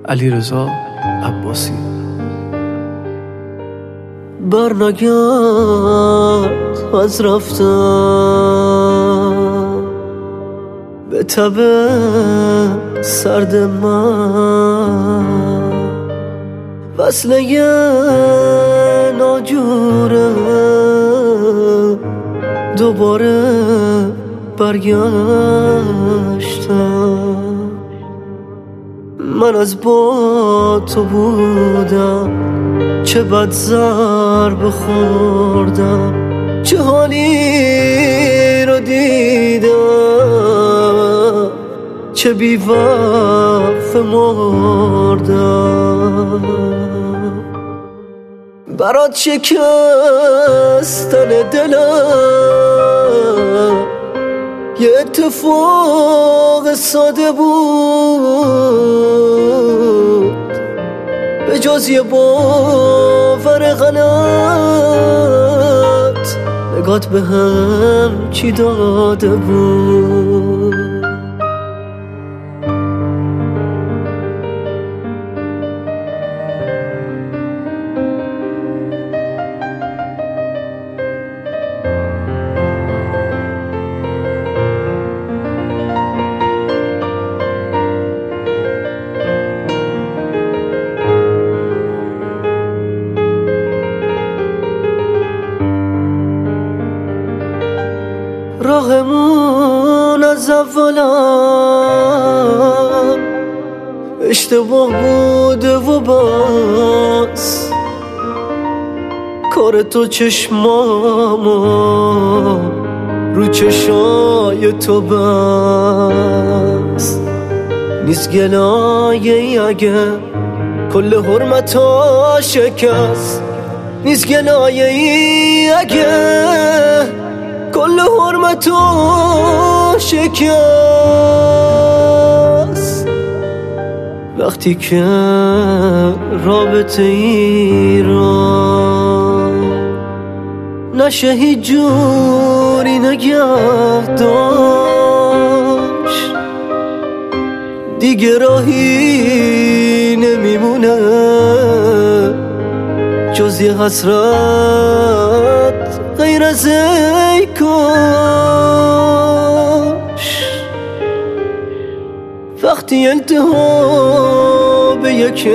علیرضا عباسی. برنگرد از رفتم به تب سرد من، وصله ناجوره دوباره برگشتم. من از با تو بودم، چه بد ضربه خوردم، چه حالی رو دیدم، چه بی‌وفا مردم. برات شکستن دلم یه اتفاق ساده بود، به جز یه باور غلط نگات به هم چی داده بود. راهمون از اولم اشتباه بوده و بس، کار تو چشمامو رو چشای تو بس. نیست گلایه اگه کل حرمتا شکست، نیست گلایه ای اگه کل حرمتو شکست. وقتی که رابطه ای را نشه هیچ جوری نگه داشت، دیگه راهی نمیمونه جز یه حسرت غیر از ای کاش. وقتی انتها به یک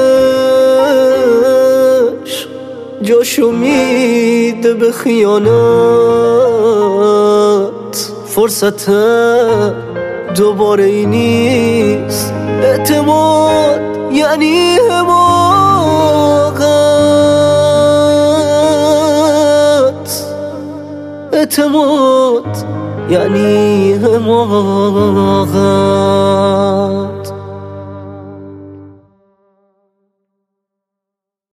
عشق جاشو میده به خیانت، فرصت دوباره ای نیست. اعتماد یعنی حماقت، اعتماد یعنی حماقت.